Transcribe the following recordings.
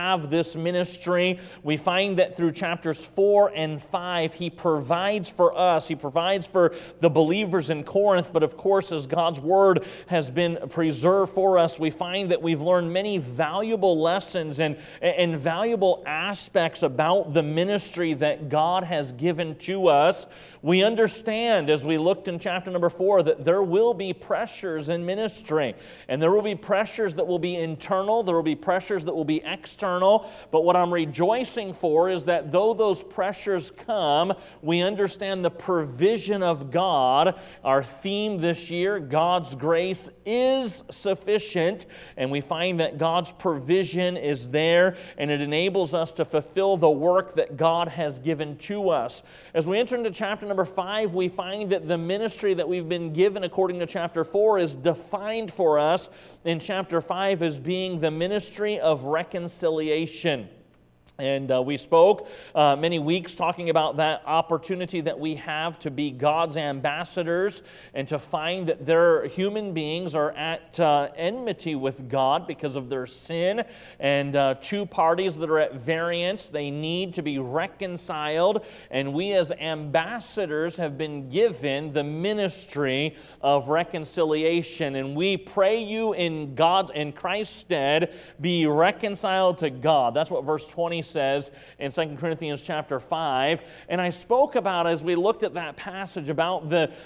have this ministry. We find that through chapters 4 and 5, he provides for us. He provides for the believers in Corinth, but of course, as God's Word has been preserved for us, we find that we've learned many valuable lessons and valuable aspects about the ministry that God has given to us. We understand, as we looked in chapter number 4, that there will be pressures in ministry, and there will be pressures that will be internal, there will be pressures that will be external, but what I'm rejoicing for is that though those pressures come, we understand the provision of God. Our theme this year, God's grace is sufficient, and we find that God's provision is there, and it enables us to fulfill the work that God has given to us. As we enter into chapter number 5, we find that the ministry that we've been given according to chapter 4 is defined for us in chapter 5 as being the ministry of reconciliation. And we spoke many weeks talking about that opportunity that we have to be God's ambassadors and to find that their human beings are at enmity with God because of their sin, and two parties that are at variance, they need to be reconciled, and we as ambassadors have been given the ministry of reconciliation, and we pray you in Christ's stead, be reconciled to God. That's what verse 20 says in 2 Corinthians chapter 5. And I spoke about, as we looked at that passage, about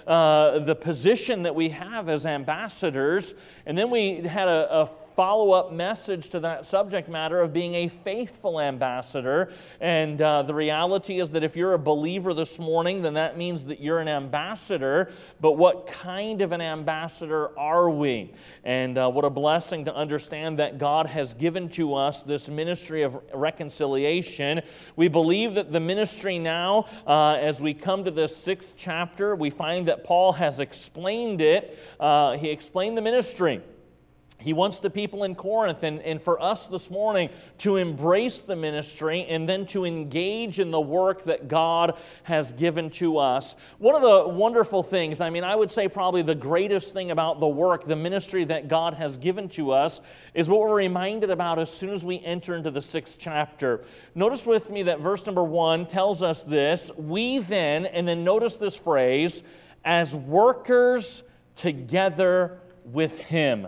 the position that we have as ambassadors. And then we had a follow-up message to that subject matter of being a faithful ambassador. And the reality is that if you're a believer this morning, then that means that you're an ambassador. But what kind of an ambassador are we? And what a blessing to understand that God has given to us this ministry of reconciliation. We believe that the ministry now, as we come to this 6th chapter, we find that Paul has explained it. He explained the ministry. He wants the people in Corinth and for us this morning to embrace the ministry and then to engage in the work that God has given to us. One of the wonderful things, I would say probably the greatest thing about the work, the ministry that God has given to us, is what we're reminded about as soon as we enter into the 6th chapter. Notice with me that verse number 1 tells us this: we then, and then notice this phrase, as workers together with him,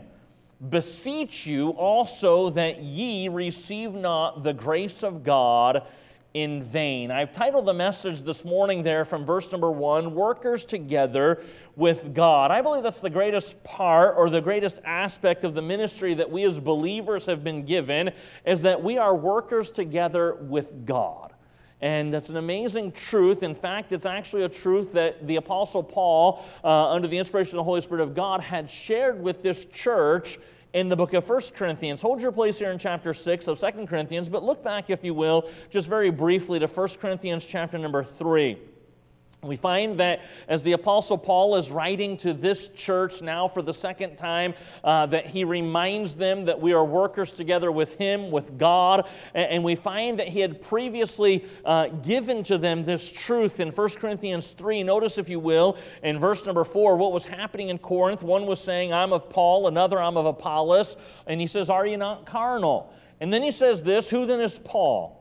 beseech you also that ye receive not the grace of God in vain. I've titled the message this morning there from verse number 1, workers together with God. I believe that's the greatest part or the greatest aspect of the ministry that we as believers have been given, is that we are workers together with God. And that's an amazing truth. In fact, it's actually a truth that the Apostle Paul, under the inspiration of the Holy Spirit of God, had shared with this church in the book of 1 Corinthians. Hold your place here in chapter 6 of 2 Corinthians, but look back, if you will, just very briefly to 1 Corinthians chapter number 3. We find that as the Apostle Paul is writing to this church now for the second time, that he reminds them that we are workers together with him, with God, and we find that he had previously given to them this truth in 1 Corinthians 3. Notice, if you will, in verse number 4, what was happening in Corinth. One was saying, I'm of Paul, another, I'm of Apollos, and he says, are you not carnal? And then he says this, who then is Paul?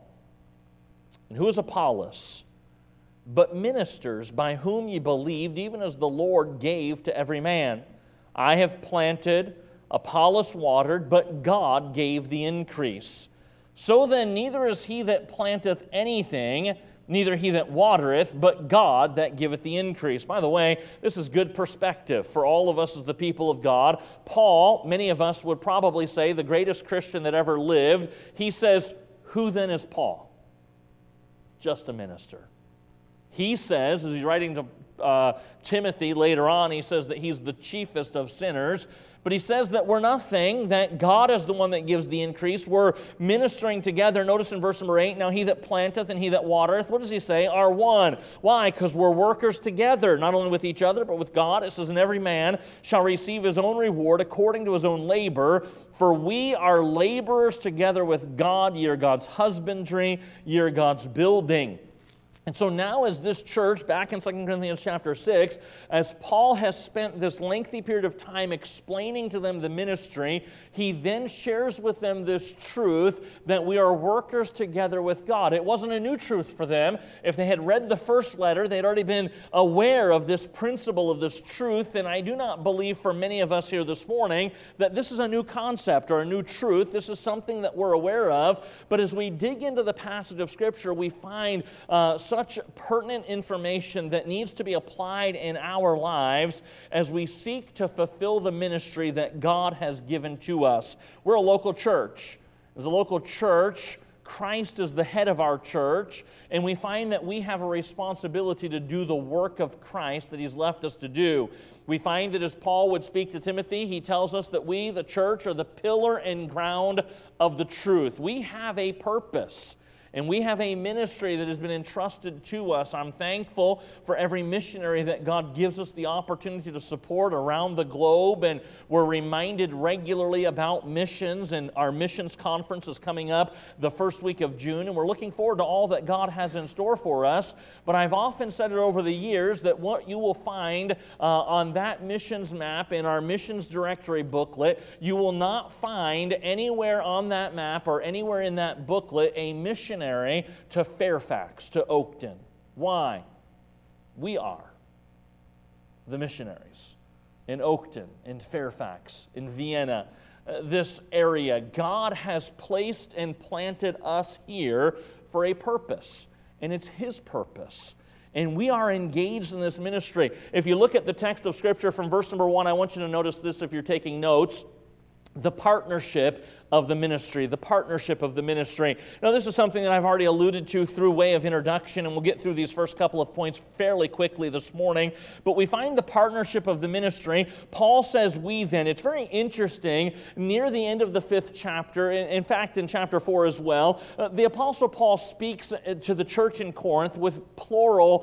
And who is Apollos? But ministers by whom ye believed, even as the Lord gave to every man. I have planted, Apollos watered, but God gave the increase. So then neither is he that planteth anything, neither he that watereth, but God that giveth the increase. By the way, this is good perspective for all of us as the people of God. Paul, many of us would probably say, the greatest Christian that ever lived, he says, who then is Paul? Just a minister. He says, as he's writing to Timothy later on, he says that he's the chiefest of sinners. But he says that we're nothing, that God is the one that gives the increase. We're ministering together. Notice in verse number 8, now he that planteth and he that watereth, what does he say? Are one. Why? Because we're workers together, not only with each other, but with God. It says, and every man shall receive his own reward according to his own labor. For we are laborers together with God. Ye are God's husbandry, ye are God's building. And so now as this church, back in 2 Corinthians chapter 6, as Paul has spent this lengthy period of time explaining to them the ministry, he then shares with them this truth that we are workers together with God. It wasn't a new truth for them. If they had read the first letter, they'd already been aware of this principle, of this truth, and I do not believe for many of us here this morning that this is a new concept or a new truth. This is something that we're aware of, but as we dig into the passage of Scripture, we find such pertinent information that needs to be applied in our lives as we seek to fulfill the ministry that God has given to us. We're a local church. As a local church, Christ is the head of our church, and we find that we have a responsibility to do the work of Christ that He's left us to do. We find that as Paul would speak to Timothy, he tells us that we, the church, are the pillar and ground of the truth. We have a purpose. And we have a ministry that has been entrusted to us. I'm thankful for every missionary that God gives us the opportunity to support around the globe. And we're reminded regularly about missions. And our missions conference is coming up the first week of June. And we're looking forward to all that God has in store for us. But I've often said it over the years that what you will find on that missions map in our missions directory booklet, you will not find anywhere on that map or anywhere in that booklet a missionary to Fairfax, to Oakton. Why? We are the missionaries in Oakton, in Fairfax, in Vienna, this area. God has placed and planted us here for a purpose, and it's His purpose. And we are engaged in this ministry. If you look at the text of Scripture from verse number 1, I want you to notice this if you're taking notes. The partnership of the ministry, the partnership of the ministry. Now, this is something that I've already alluded to through way of introduction, and we'll get through these first couple of points fairly quickly this morning. But we find the partnership of the ministry. Paul says, we then. It's very interesting. Near the end of the 5th chapter, in fact, in chapter 4 as well, the Apostle Paul speaks to the church in Corinth with plural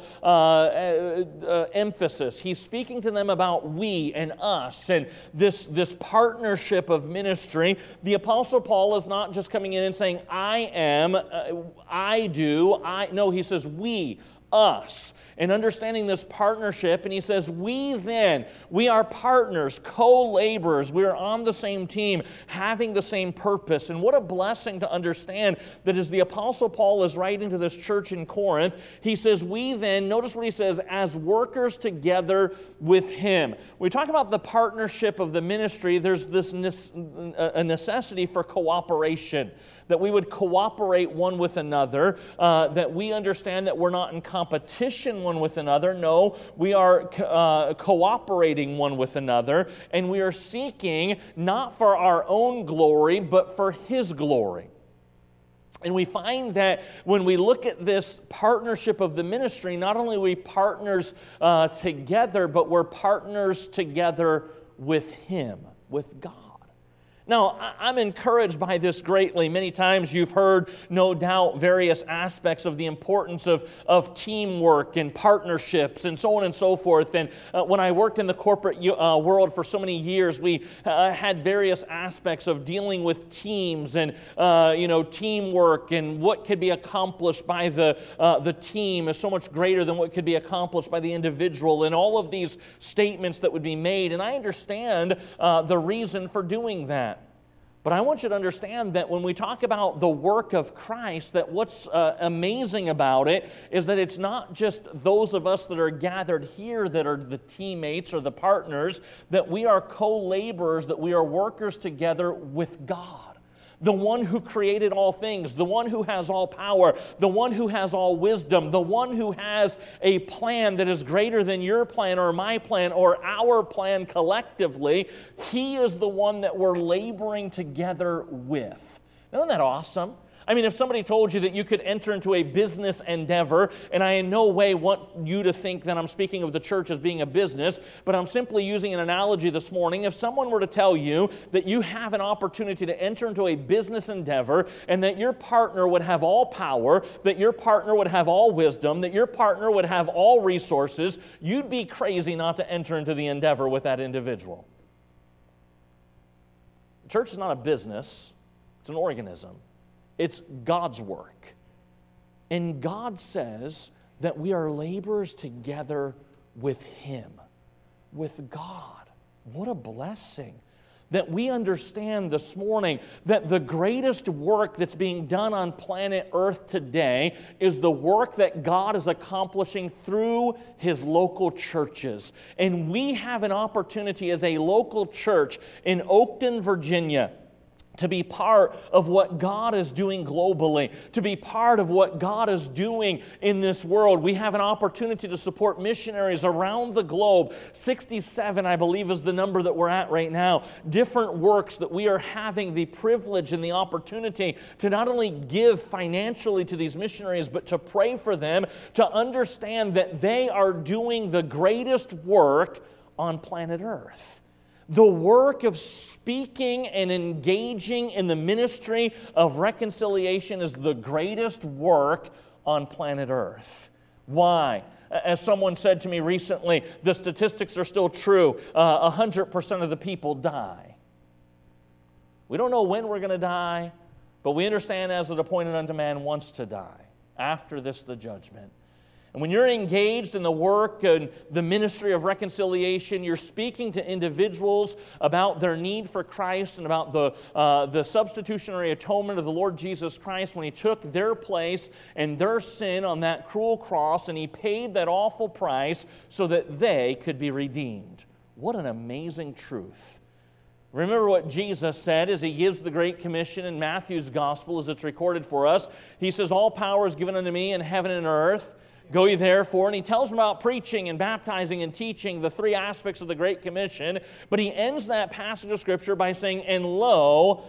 emphasis. He's speaking to them about we and us and this partnership of ministry. The Apostle Paul is not just coming in and saying, I am, I do, no, he says we, us. And understanding this partnership, and he says, we then, we are partners, co-laborers, we are on the same team, having the same purpose. And what a blessing to understand that as the Apostle Paul is writing to this church in Corinth, he says, we then, notice what he says, as workers together with him. When we talk about the partnership of the ministry, there's this a necessity for cooperation, that we would cooperate one with another, that we understand that we're not in competition one with another. No, we are cooperating one with another, and we are seeking not for our own glory, but for His glory. And we find that when we look at this partnership of the ministry, not only are we partners together, but we're partners together with Him, with God. Now, I'm encouraged by this greatly. Many times you've heard, no doubt, various aspects of the importance of teamwork and partnerships and so on and so forth. And when I worked in the corporate world for so many years, we had various aspects of dealing with teams and teamwork, and what could be accomplished by the team is so much greater than what could be accomplished by the individual, and all of these statements that would be made. And I understand the reason for doing that. But I want you to understand that when we talk about the work of Christ, that what's amazing about it is that it's not just those of us that are gathered here that are the teammates or the partners, that we are co-laborers, that we are workers together with God. The one who created all things, the one who has all power, the one who has all wisdom, the one who has a plan that is greater than your plan or my plan or our plan collectively. He is the one that we're laboring together with. Isn't that awesome? I mean, if somebody told you that you could enter into a business endeavor, and I in no way want you to think that I'm speaking of the church as being a business, but I'm simply using an analogy this morning. If someone were to tell you that you have an opportunity to enter into a business endeavor and that your partner would have all power, that your partner would have all wisdom, that your partner would have all resources, you'd be crazy not to enter into the endeavor with that individual. The church is not a business, it's an organism. It's God's work. And God says that we are laborers together with Him, with God. What a blessing. That we understand this morning that the greatest work that's being done on planet Earth today is the work that God is accomplishing through His local churches. And we have an opportunity as a local church in Oakton, Virginia, to be part of what God is doing globally, to be part of what God is doing in this world. We have an opportunity to support missionaries around the globe. 67, I believe, is the number that we're at right now. Different works that we are having the privilege and the opportunity to not only give financially to these missionaries, but to pray for them, to understand that they are doing the greatest work on planet Earth. The work of speaking and engaging in the ministry of reconciliation is the greatest work on planet Earth. Why? As someone said to me recently, the statistics are still true. 100% of the people die. We don't know when we're going to die, but we understand as it appointed unto man once to die. After this, the judgment. And when you're engaged in the work and the ministry of reconciliation, you're speaking to individuals about their need for Christ and about the substitutionary atonement of the Lord Jesus Christ when He took their place and their sin on that cruel cross and He paid that awful price so that they could be redeemed. What an amazing truth. Remember what Jesus said as He gives the Great Commission in Matthew's Gospel as it's recorded for us. He says, "All power is given unto me in heaven and earth. Go ye therefore," and He tells them about preaching and baptizing and teaching, the three aspects of the Great Commission. But He ends that passage of Scripture by saying, "And lo,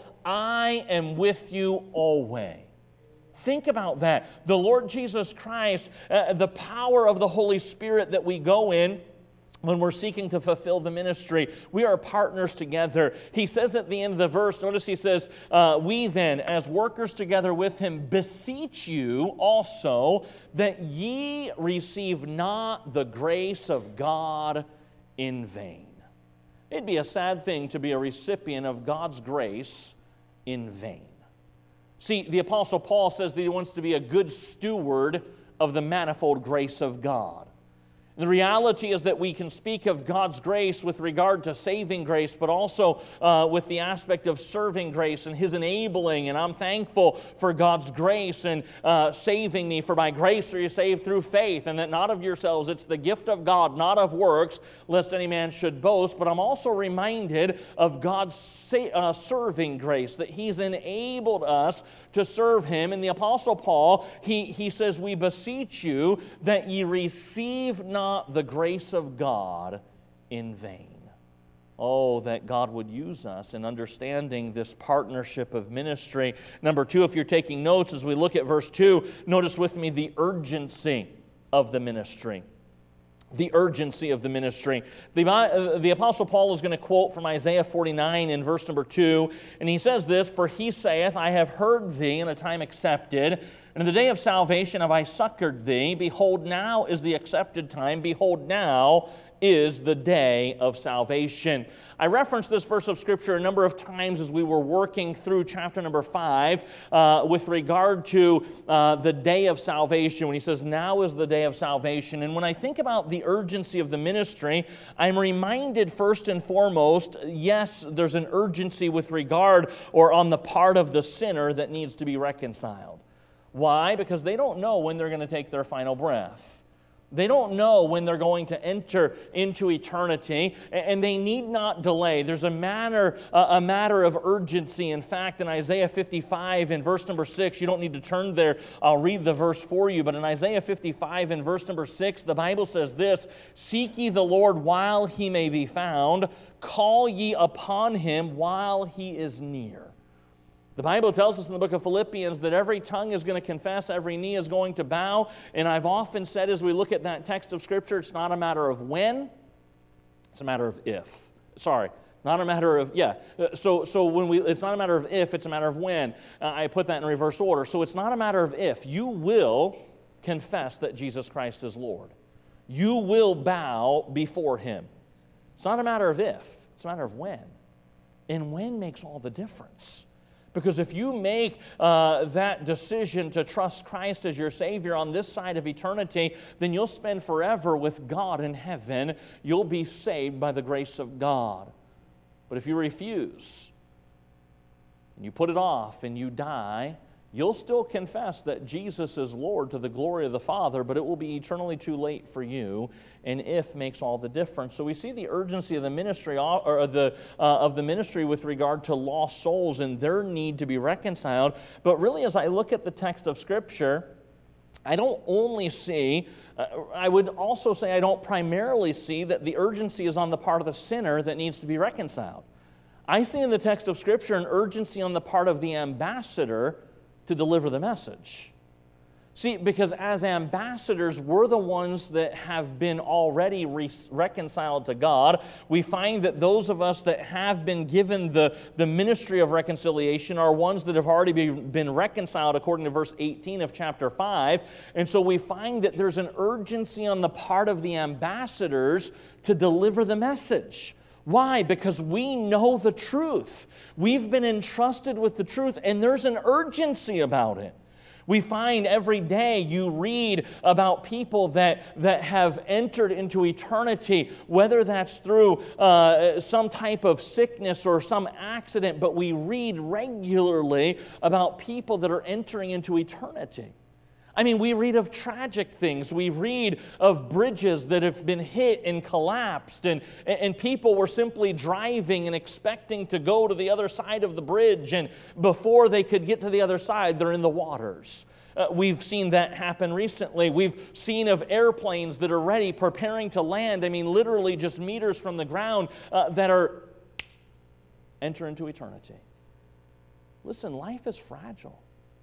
I am with you always." Think about that. The Lord Jesus Christ, the power of the Holy Spirit that we go in when we're seeking to fulfill the ministry. We are partners together. He says at the end of the verse, notice he says, "We then, as workers together with Him, beseech you also that ye receive not the grace of God in vain." It'd be a sad thing to be a recipient of God's grace in vain. See, the Apostle Paul says that he wants to be a good steward of the manifold grace of God. The reality is that we can speak of God's grace with regard to saving grace, but also with the aspect of serving grace and His enabling. And I'm thankful for God's grace and saving me. For by grace are you saved through faith, and that not of yourselves. It's the gift of God, not of works, lest any man should boast. But I'm also reminded of God's serving grace, that He's enabled us to serve Him. And the Apostle Paul, he says, "We beseech you that ye receive not the grace of God in vain." Oh, that God would use us in understanding this partnership of ministry. Number two, if you're taking notes, as we look at verse 2, notice with me the urgency of the ministry. The urgency of the ministry. The Apostle Paul is going to quote from Isaiah 49 in verse number 2, and he says this, "For He saith, I have heard thee in a time accepted, and in the day of salvation have I succored thee. Behold, now is the accepted time. Behold, now is the day of salvation." I referenced this verse of Scripture a number of times as we were working through chapter number 5 with regard to the day of salvation, when he says, "Now is the day of salvation." And when I think about the urgency of the ministry, I'm reminded first and foremost, yes, there's an urgency with regard or on the part of the sinner that needs to be reconciled. Why? Because they don't know when they're going to take their final breath. They don't know when they're going to enter into eternity, and they need not delay. There's a matter of urgency. In fact, in Isaiah 55 in verse number 6, you don't need to turn there, I'll read the verse for you, but in Isaiah 55 in verse number 6, the Bible says this, "Seek ye the Lord while He may be found, call ye upon Him while He is near." The Bible tells us in the book of Philippians that every tongue is going to confess, every knee is going to bow. And I've often said as we look at that text of Scripture, it's not a matter of when, it's a matter of if. Sorry, not a matter of, So when it's not a matter of if, it's a matter of when. I put that in reverse order. So it's not a matter of if. You will confess that Jesus Christ is Lord. You will bow before Him. It's not a matter of if, it's a matter of when. And when makes all the difference. Because if you make that decision to trust Christ as your Savior on this side of eternity, then you'll spend forever with God in heaven. You'll be saved by the grace of God. But if you refuse, and you put it off, and you die, you'll still confess that Jesus is Lord to the glory of the Father, but it will be eternally too late for you, and if makes all the difference. So we see the urgency of the ministry, or of the ministry with regard to lost souls and their need to be reconciled. But really, as I look at the text of Scripture, I don't only see, I would also say I don't primarily see that the urgency is on the part of the sinner that needs to be reconciled. I see in the text of Scripture an urgency on the part of the ambassador to deliver the message. See, because as ambassadors, we're the ones that have been already reconciled to God. We find that those of us that have been given the ministry of reconciliation are ones that have already been reconciled according to verse 18 of chapter 5. And so we find that there's an urgency on the part of the ambassadors to deliver the message. Why? Because we know the truth. We've been entrusted with the truth, and there's an urgency about it. We find every day you read about people that have entered into eternity, whether that's through some type of sickness or some accident, but we read regularly about people that are entering into eternity. I mean, we read of tragic things. We read of bridges that have been hit and collapsed, and people were simply driving and expecting to go to the other side of the bridge, and before they could get to the other side, they're in the waters. We've seen that happen recently. We've seen of airplanes that are ready, preparing to land, I mean, literally just meters from the ground, that are enter into eternity. Listen, life is fragile.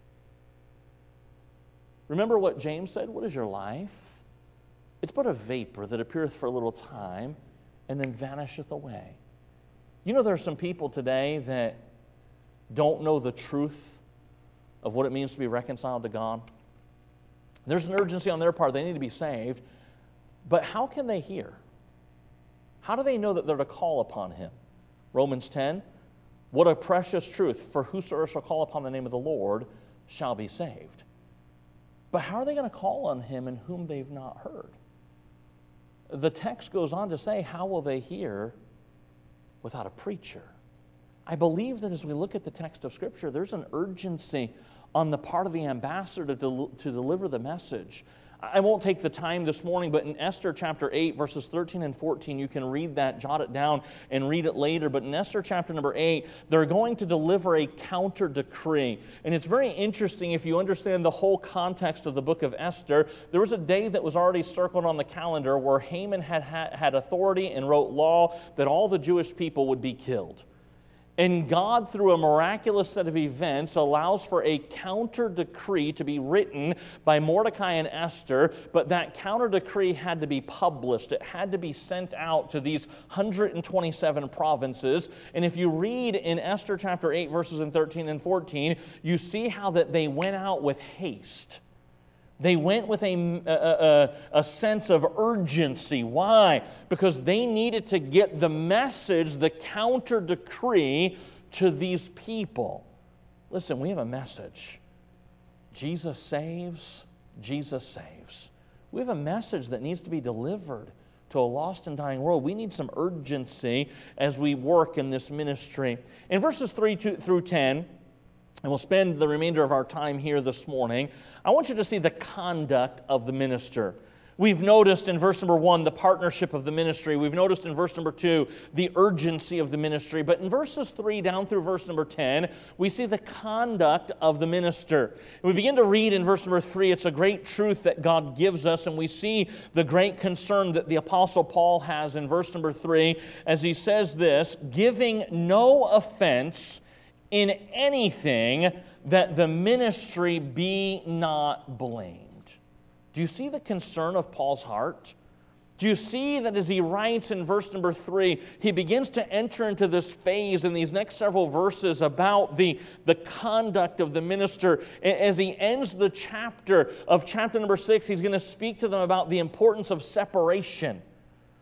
Remember what James said? What is your life? It's but a vapor that appeareth for a little time and then vanisheth away. You know, there are some people today that don't know the truth of what it means to be reconciled to God. There's an urgency on their part. They need to be saved. But how can they hear? How do they know that they're to call upon Him? Romans 10, what a precious truth. For whosoever shall call upon the name of the Lord shall be saved. But how are they going to call on Him in whom they've not heard? The text goes on to say, how will they hear without a preacher? I believe that as we look at the text of Scripture, there's an urgency on the part of the ambassador to deliver the message. I won't take the time this morning, but in Esther chapter 8, verses 13 and 14, you can read that, jot it down, and read it later. But in Esther chapter number 8, they're going to deliver a counter decree. And it's very interesting if you understand the whole context of the book of Esther. There was a day that was already circled on the calendar where Haman had authority and wrote law that all the Jewish people would be killed. And God, through a miraculous set of events, allows for a counter decree to be written by Mordecai and Esther, but that counter decree had to be published. It had to be sent out to these 127 provinces. And if you read in Esther chapter 8, verses 13 and 14, you see how that they went out with haste. They went with a sense of urgency. Why? Because they needed to get the message, the counter decree, to these people. Listen, we have a message. Jesus saves. Jesus saves. We have a message that needs to be delivered to a lost and dying world. We need some urgency as we work in this ministry. In verses 3 through 10, and we'll spend the remainder of our time here this morning, I want you to see the conduct of the minister. We've noticed in verse number 1 the partnership of the ministry. We've noticed in verse number 2 the urgency of the ministry. But in verses 3 down through verse number 10, we see the conduct of the minister. And we begin to read in verse number 3. It's a great truth that God gives us, and we see the great concern that the Apostle Paul has in verse number 3 as he says this, giving no offense in anything, that the ministry be not blamed. Do you see the concern of Paul's heart? Do you see that as he writes in verse number 3, he begins to enter into this phase in these next several verses about the conduct of the minister. As he ends the chapter of chapter number 6, he's going to speak to them about the importance of separation.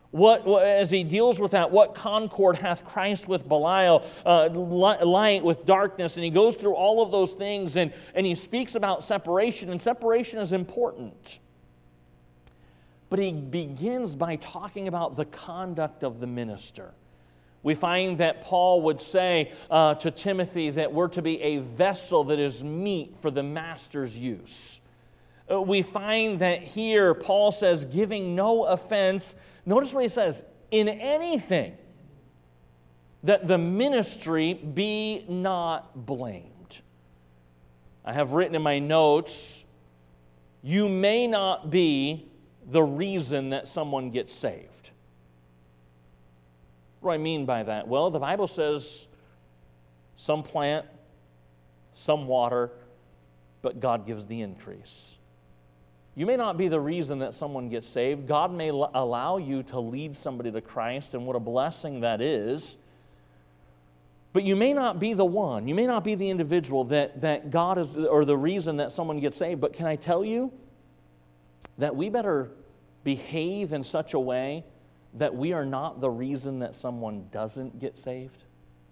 As he deals with that, what concord hath Christ with Belial, light with darkness, and he goes through all of those things, and he speaks about separation, and separation is important. But he begins by talking about the conduct of the minister. We find that Paul would say to Timothy that we're to be a vessel that is meet for the master's use. We find that here Paul says, giving no offense. Notice what he says, in anything, that the ministry be not blamed. I have written in my notes, you may not be the reason that someone gets saved. What do I mean by that? Well, the Bible says some plant, some water, but God gives the increase. You may not be the reason that someone gets saved. God may allow you to lead somebody to Christ, and what a blessing that is. But you may not be the one. You may not be the individual that God is, or the reason that someone gets saved. But can I tell you that we better behave in such a way that we are not the reason that someone doesn't get saved?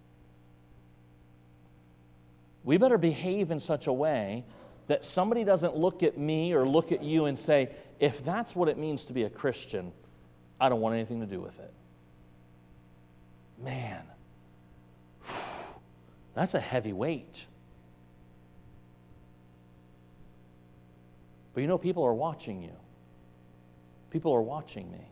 We better behave in such a way that somebody doesn't look at me or look at you and say, if that's what it means to be a Christian, I don't want anything to do with it. Man, that's a heavy weight. But you know, people are watching you. People are watching me.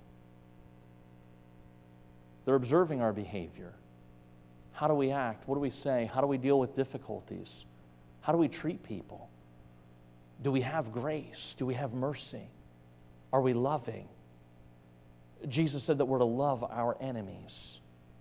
They're observing our behavior. How do we act? What do we say? How do we deal with difficulties? How do we treat people? Do we have grace? Do we have mercy? Are we loving? Jesus said that we're to love our enemies.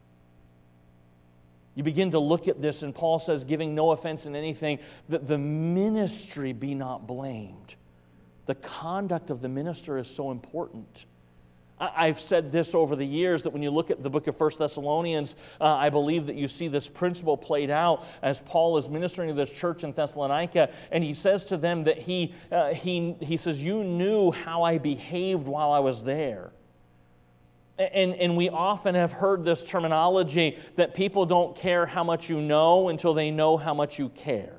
You begin to look at this, and Paul says, giving no offense in anything, that the ministry be not blamed. The conduct of the minister is so important. I've said this over the years, that when you look at the book of 1 Thessalonians, I believe that you see this principle played out as Paul is ministering to this church in Thessalonica, and he says to them that he says, you knew how I behaved while I was there. And we often have heard this terminology that people don't care how much you know until they know how much you care.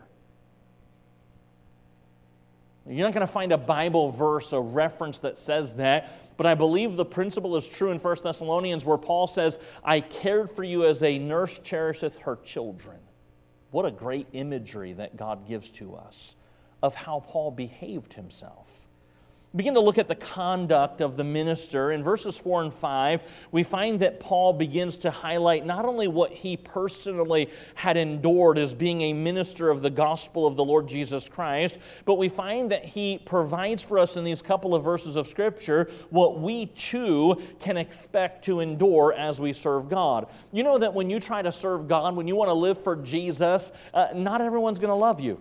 You're not going to find a Bible verse, a reference that says that, but I believe the principle is true in 1 Thessalonians where Paul says, I cared for you as a nurse cherisheth her children. What a great imagery that God gives to us of how Paul behaved himself. Begin to look at the conduct of the minister. In verses 4 and 5, we find that Paul begins to highlight not only what he personally had endured as being a minister of the gospel of the Lord Jesus Christ, but we find that he provides for us in these couple of verses of Scripture what we too can expect to endure as we serve God. You know that when you try to serve God, when you want to live for Jesus, not everyone's going to love you.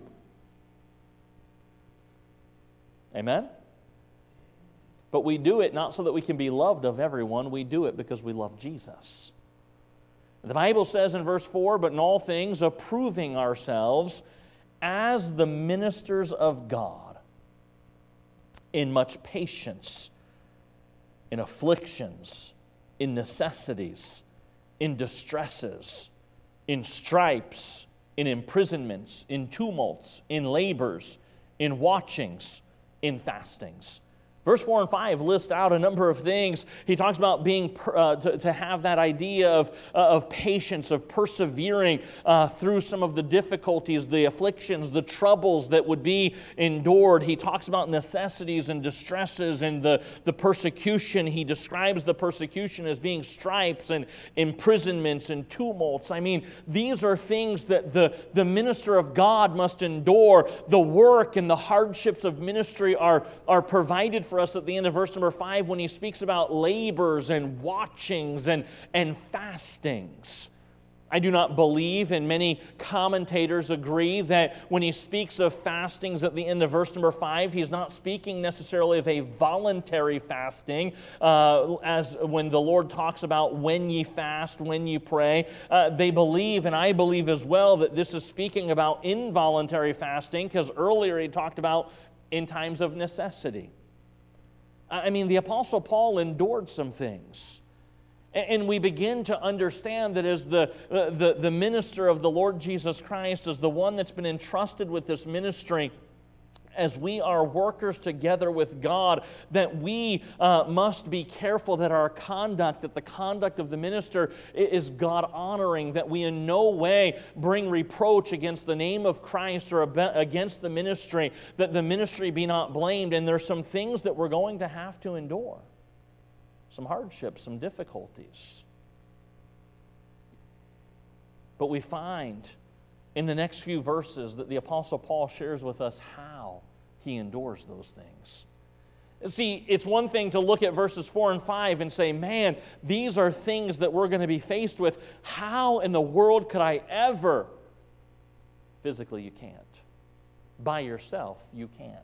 Amen? But we do it not so that we can be loved of everyone. We do it because we love Jesus. The Bible says in verse 4, but in all things approving ourselves as the ministers of God, in much patience, in afflictions, in necessities, in distresses, in stripes, in imprisonments, in tumults, in labors, in watchings, in fastings. Verse 4 and 5 list out a number of things. He talks about being to have that idea of patience, of persevering through some of the difficulties, the afflictions, the troubles that would be endured. He talks about necessities and distresses and the persecution. He describes the persecution as being stripes and imprisonments and tumults. I mean, these are things that the minister of God must endure. The work and the hardships of ministry are provided for us at the end of verse number 5 when he speaks about labors and watchings and fastings. I do not believe, and many commentators agree, that when he speaks of fastings at the end of verse number 5, he's not speaking necessarily of a voluntary fasting, as when the Lord talks about when ye fast, when ye pray. They believe, and I believe as well, that this is speaking about involuntary fasting, because earlier he talked about in times of necessity. I mean, the Apostle Paul endured some things. And we begin to understand that as the minister of the Lord Jesus Christ, as the one that's been entrusted with this ministry, as we are workers together with God, that we must be careful that our conduct, that the conduct of the minister is God-honoring, that we in no way bring reproach against the name of Christ or against the ministry, that the ministry be not blamed. And there's some things that we're going to have to endure, some hardships, some difficulties. But we find in the next few verses that the Apostle Paul shares with us how he endures those things. See, it's one thing to look at verses 4 and 5 and say, man, these are things that we're going to be faced with. How in the world could I ever? Physically, you can't. By yourself, you can't.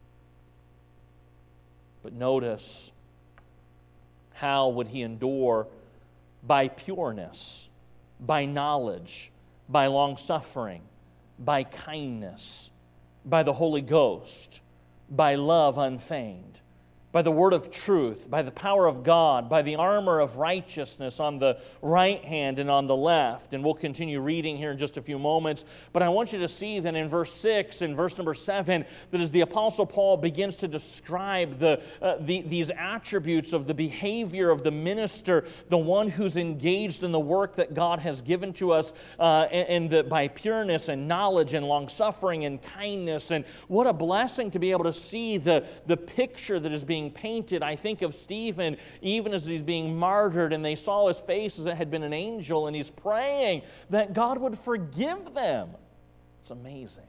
But notice, how would he endure? By pureness, by knowledge, by long-suffering, by kindness, by the Holy Ghost, by love unfeigned, by the word of truth, by the power of God, by the armor of righteousness on the right hand and on the left. And we'll continue reading here in just a few moments. But I want you to see that in verse 6 and verse number 7, that as the Apostle Paul begins to describe these attributes of the behavior of the minister, the one who's engaged in the work that God has given to us, by pureness and knowledge and long-suffering and kindness. And what a blessing to be able to see the picture that is being painted. I think of Stephen, even as he's being martyred, and they saw his face as it had been an angel, and he's praying that God would forgive them. It's amazing.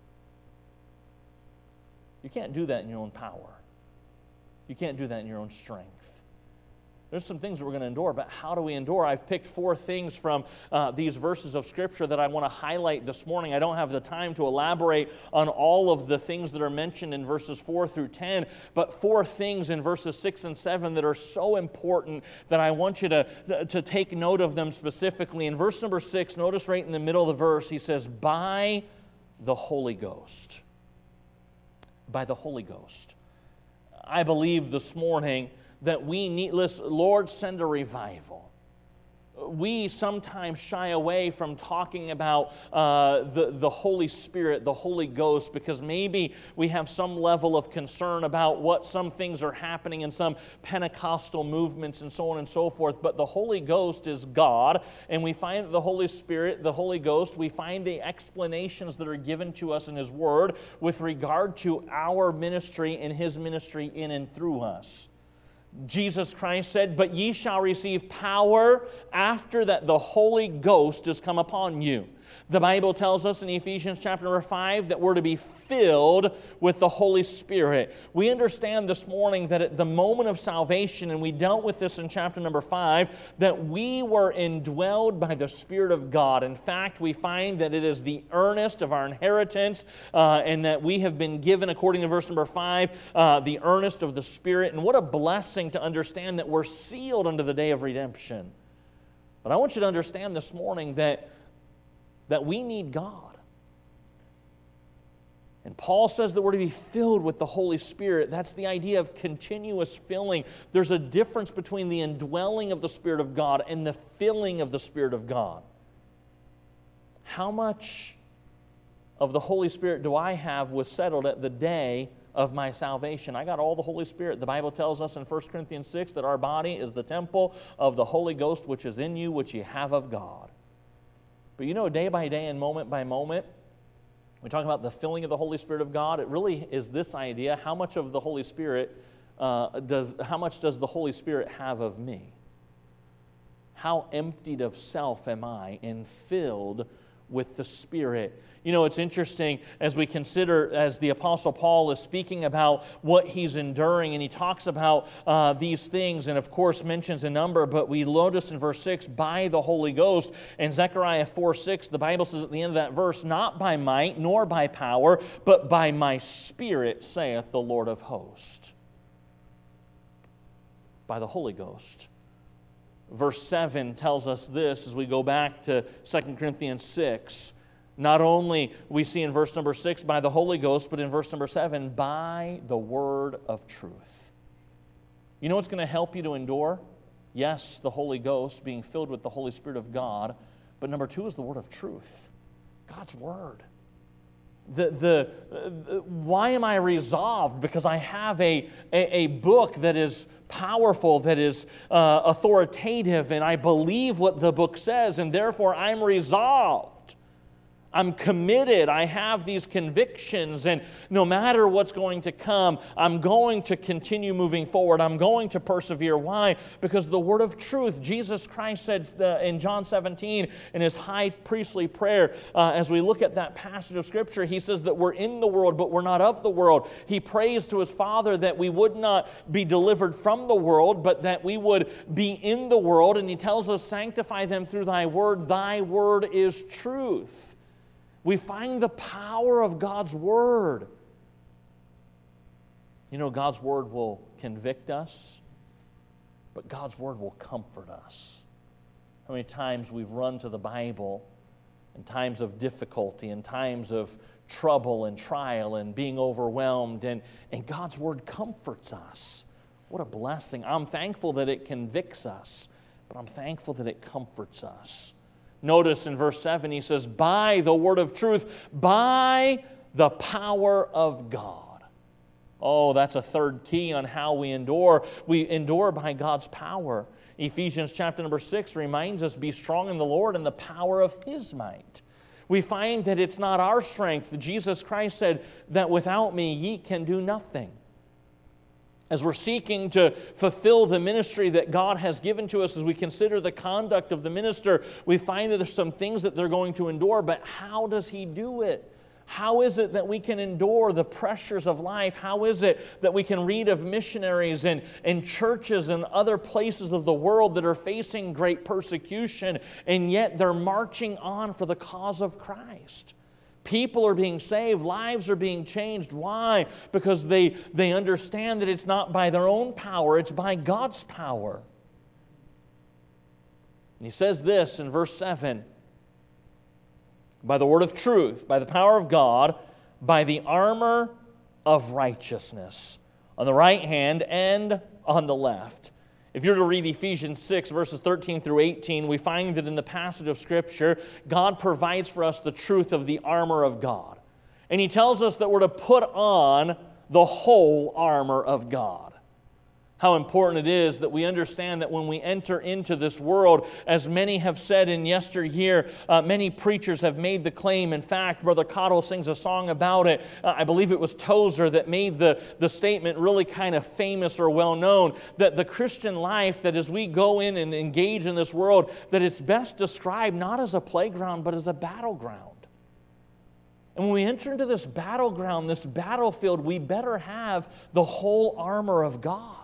You can't do that in your own power. You can't do that in your own strength. There's some things that we're going to endure, but how do we endure? I've picked 4 things from these verses of Scripture that I want to highlight this morning. I don't have the time to elaborate on all of the things that are mentioned in verses 4 through 10, but 4 things in verses 6 and 7 that are so important that I want you to take note of them specifically. In verse number 6, notice right in the middle of the verse, he says, by the Holy Ghost. By the Holy Ghost. I believe this morning that we need, listen, Lord, send a revival. We sometimes shy away from talking about the Holy Spirit, the Holy Ghost, because maybe we have some level of concern about what some things are happening in some Pentecostal movements and so on and so forth. But the Holy Ghost is God, and we find that the Holy Spirit, the Holy Ghost, we find the explanations that are given to us in His Word with regard to our ministry and His ministry in and through us. Jesus Christ said, but ye shall receive power after that the Holy Ghost is come upon you. The Bible tells us in Ephesians chapter number 5 that we're to be filled with the Holy Spirit. We understand this morning that at the moment of salvation, and we dealt with this in chapter number 5, that we were indwelled by the Spirit of God. In fact, we find that it is the earnest of our inheritance, and that we have been given, according to verse number 5, the earnest of the Spirit. And what a blessing to understand that we're sealed unto the day of redemption. But I want you to understand this morning that we need God. And Paul says that we're to be filled with the Holy Spirit. That's the idea of continuous filling. There's a difference between the indwelling of the Spirit of God and the filling of the Spirit of God. How much of the Holy Spirit do I have was settled at the day of my salvation? I got all the Holy Spirit. The Bible tells us in 1 Corinthians 6 that our body is the temple of the Holy Ghost which is in you, which you have of God. But you know, day by day and moment by moment, we talk about the filling of the Holy Spirit of God. It really is this idea: how much of the Holy Spirit how much does the Holy Spirit have of me? How emptied of self am I and filled with the Spirit? You know, it's interesting as we consider, as the Apostle Paul is speaking about what he's enduring, and he talks about these things, and of course mentions a number, but we notice in verse 6, by the Holy Ghost. And Zechariah 4:6, the Bible says at the end of that verse, not by might nor by power, but by my Spirit, saith the Lord of hosts. By the Holy Ghost. Verse 7 tells us this as we go back to 2 Corinthians 6. Not only we see in verse number 6 by the Holy Ghost, but in verse number 7 by the word of truth. You know what's going to help you to endure? Yes, the Holy Ghost, being filled with the Holy Spirit of God, but number two is the word of truth, God's word. Why am I resolved? Because I have a book that is powerful, that is authoritative, and I believe what the book says, and therefore I'm resolved. I'm committed. I have these convictions, and no matter what's going to come, I'm going to continue moving forward. I'm going to persevere. Why? Because the word of truth, Jesus Christ said in John 17, in His high priestly prayer, as we look at that passage of Scripture, He says that we're in the world, but we're not of the world. He prays to His Father that we would not be delivered from the world, but that we would be in the world, and He tells us, sanctify them through Thy word. Thy word is truth. We find the power of God's word. You know, God's word will convict us, but God's word will comfort us. How many times we've run to the Bible in times of difficulty, in times of trouble and trial and being overwhelmed, and God's word comforts us. What a blessing. I'm thankful that it convicts us, but I'm thankful that it comforts us. Notice in verse 7, he says, by the word of truth, by the power of God. Oh, that's a third key on how we endure. We endure by God's power. Ephesians chapter number 6 reminds us, be strong in the Lord and the power of His might. We find that it's not our strength. Jesus Christ said that without me ye can do nothing. As we're seeking to fulfill the ministry that God has given to us, as we consider the conduct of the minister, we find that there's some things that they're going to endure, but how does He do it? How is it that we can endure the pressures of life? How is it that we can read of missionaries and churches and other places of the world that are facing great persecution, and yet they're marching on for the cause of Christ? People are being saved. Lives are being changed. Why? Because they understand that it's not by their own power, it's by God's power. And he says this in verse 7, by the word of truth, by the power of God, by the armor of righteousness, on the right hand and on the left. If you're to read Ephesians 6, verses 13 through 18, we find that in the passage of Scripture, God provides for us the truth of the armor of God. And He tells us that we're to put on the whole armor of God. How important it is that we understand that when we enter into this world, as many have said in yesteryear, many preachers have made the claim. In fact, Brother Cottle sings a song about it. I believe it was Tozer that made the statement really kind of famous or well known, that the Christian life, that as we go in and engage in this world, that it's best described not as a playground, but as a battleground. And when we enter into this battleground, this battlefield, we better have the whole armor of God.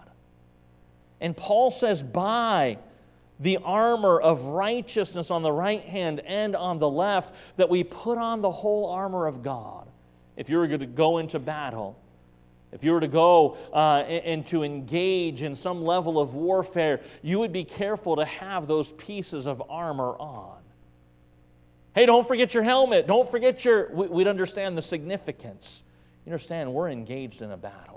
And Paul says, by the armor of righteousness on the right hand and on the left, that we put on the whole armor of God. If you were going to go into battle, if you were to go and to engage in some level of warfare, you would be careful to have those pieces of armor on. Hey, don't forget your helmet. Don't forget we'd understand the significance. You understand, we're engaged in a battle.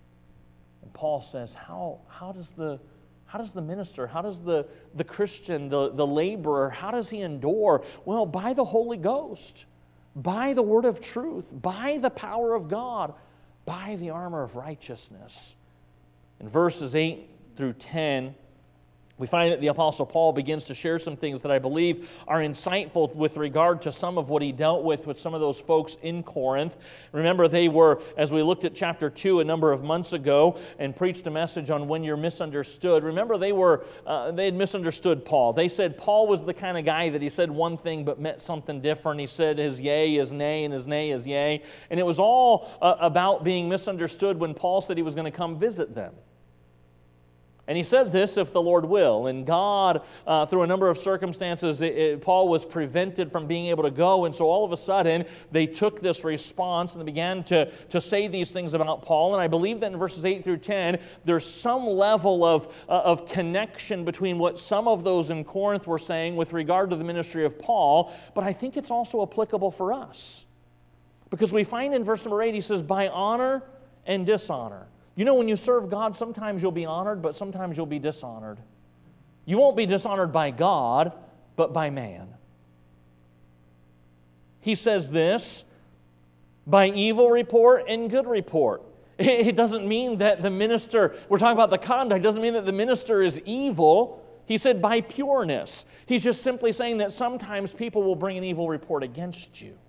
And Paul says, how does the minister, how does the Christian, the laborer, how does he endure? Well, by the Holy Ghost, by the word of truth, by the power of God, by the armor of righteousness. In verses 8 through 10, we find that the Apostle Paul begins to share some things that I believe are insightful with regard to some of what he dealt with some of those folks in Corinth. Remember, they were, as we looked at chapter 2 a number of months ago and preached a message on when you're misunderstood. Remember, they had misunderstood Paul. They said Paul was the kind of guy that he said one thing but meant something different. He said his yea is nay and his nay is yea. And it was all about being misunderstood when Paul said he was going to come visit them. And he said this, if the Lord will. And God, through a number of circumstances, Paul was prevented from being able to go. And so all of a sudden, they took this response and they began to say these things about Paul. And I believe that in verses 8 through 10, there's some level of connection between what some of those in Corinth were saying with regard to the ministry of Paul. But I think it's also applicable for us. Because we find in verse number 8, he says, by honor and dishonor. You know, when you serve God, sometimes you'll be honored, but sometimes you'll be dishonored. You won't be dishonored by God, but by man. He says this, by evil report and good report. It doesn't mean that the minister, we're talking about the conduct, doesn't mean that the minister is evil. He said by pureness. He's just simply saying that sometimes people will bring an evil report against you.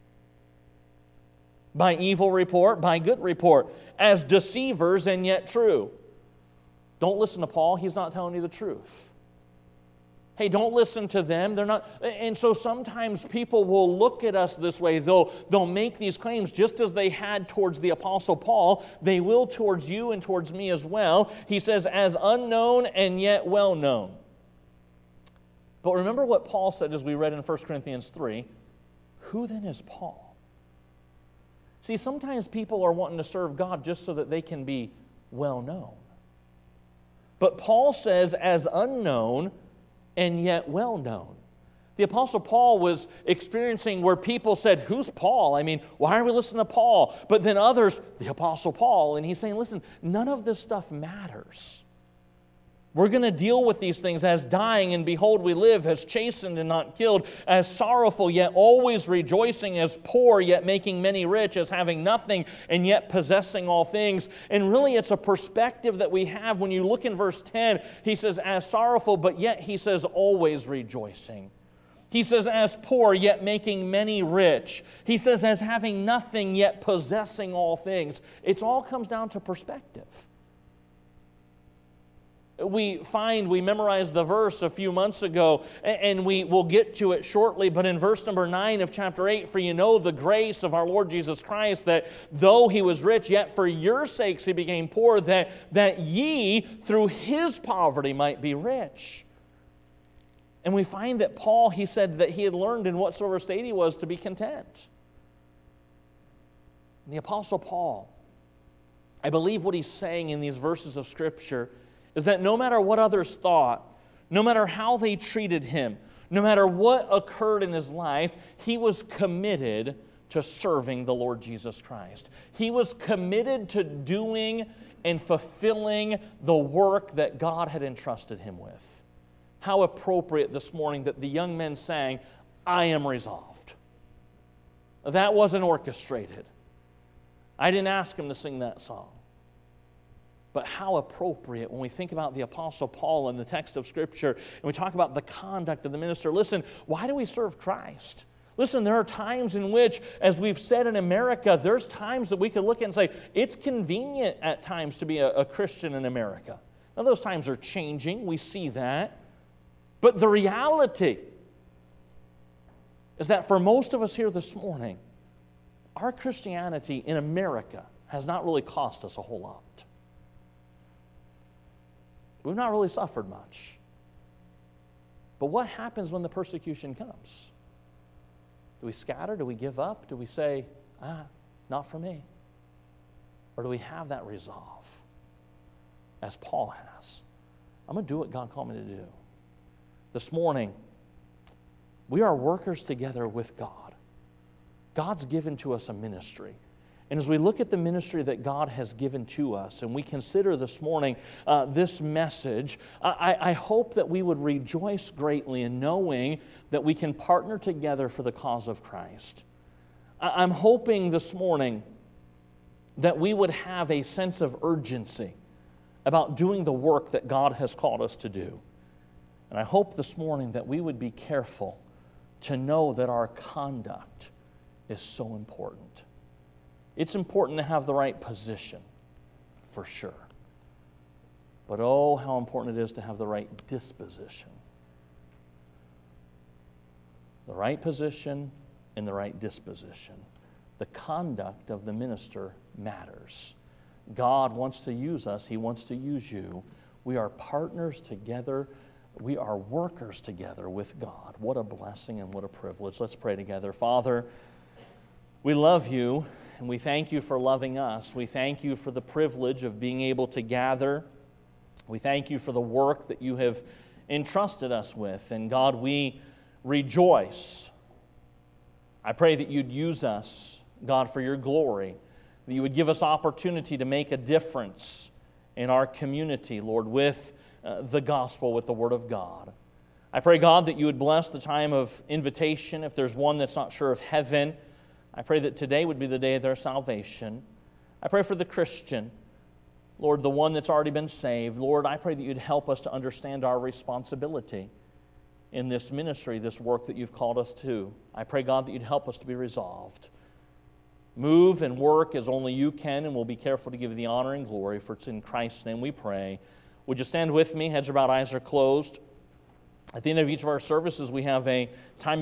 By evil report, by good report, as deceivers and yet true. Don't listen to Paul, he's not telling you the truth. Hey, don't listen to them. They're not. And so sometimes people will look at us this way. They'll make these claims just as they had towards the Apostle Paul. They will towards you and towards me as well. He says, as unknown and yet well known. But remember what Paul said as we read in 1 Corinthians 3. Who then is Paul? See, sometimes people are wanting to serve God just so that they can be well known. But Paul says, as unknown and yet well known. The Apostle Paul was experiencing where people said, who's Paul? I mean, why are we listening to Paul? But then others, the Apostle Paul. And he's saying, listen, none of this stuff matters. We're going to deal with these things as dying, and behold, we live, as chastened and not killed, as sorrowful, yet always rejoicing, as poor, yet making many rich, as having nothing, and yet possessing all things. And really, it's a perspective that we have. When you look in verse 10, he says, as sorrowful, but yet he says, always rejoicing. He says, as poor, yet making many rich. He says, as having nothing, yet possessing all things. It all comes down to perspective. We memorized the verse a few months ago, and we will get to it shortly, but in verse number 9 of chapter 8, for you know the grace of our Lord Jesus Christ, that though he was rich, yet for your sakes he became poor, that ye through his poverty might be rich. And we find that Paul, he said that he had learned in whatsoever state he was to be content. And the Apostle Paul, I believe what he's saying in these verses of Scripture is that no matter what others thought, no matter how they treated him, no matter what occurred in his life, he was committed to serving the Lord Jesus Christ. He was committed to doing and fulfilling the work that God had entrusted him with. How appropriate this morning that the young men sang, I am resolved. That wasn't orchestrated. I didn't ask him to sing that song. But how appropriate when we think about the Apostle Paul in the text of Scripture and we talk about the conduct of the minister. Listen, why do we serve Christ? Listen, there are times in which, as we've said in America, there's times that we could look at and say, it's convenient at times to be a Christian in America. Now, those times are changing. We see that. But the reality is that for most of us here this morning, our Christianity in America has not really cost us a whole lot. We've not really suffered much. But what happens when the persecution comes? Do we scatter? Do we give up? Do we say, not for me? Or do we have that resolve, as Paul has? I'm going to do what God called me to do. This morning, we are workers together with God. God's given to us a ministry. And as we look at the ministry that God has given to us, and we consider this morning this message, I hope that we would rejoice greatly in knowing that we can partner together for the cause of Christ. I'm hoping this morning that we would have a sense of urgency about doing the work that God has called us to do. And I hope this morning that we would be careful to know that our conduct is so important. It's important to have the right position, for sure. But oh, how important it is to have the right disposition. The right position and the right disposition. The conduct of the minister matters. God wants to use us. He wants to use you. We are partners together. We are workers together with God. What a blessing and what a privilege. Let's pray together. Father, we love you. And we thank you for loving us. We thank you for the privilege of being able to gather. We thank you for the work that you have entrusted us with. And God, we rejoice. I pray that you'd use us, God, for your glory. That you would give us opportunity to make a difference in our community, Lord, with the gospel with the Word of God. I pray, God, that you would bless the time of invitation. If there's one that's not sure of heaven, I pray that today would be the day of their salvation. I pray for the Christian, Lord, the one that's already been saved. Lord, I pray that you'd help us to understand our responsibility in this ministry, this work that you've called us to. I pray, God, that you'd help us to be resolved. Move and work as only you can, and we'll be careful to give you the honor and glory, for it's in Christ's name we pray. Would you stand with me? Heads are bowed, eyes are closed. At the end of each of our services, we have a time